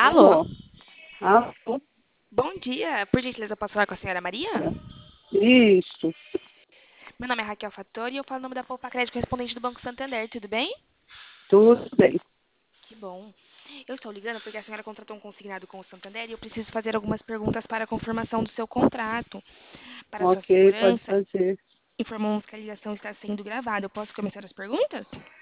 Alô, Alô, alô, bom dia. Por gentileza, eu posso falar com a senhora Maria? isso, Meu nome é Raquel Fattori e eu falo em nome da Poupa Crédito correspondente do Banco Santander, tudo bem? tudo bem. Que bom. Eu estou ligando porque a senhora contratou um consignado com o Santander e eu preciso fazer algumas perguntas para a confirmação do seu contrato. Para sua Ok, pode segurança, fazer. informamos que a ligação está sendo gravada. Eu posso começar as perguntas?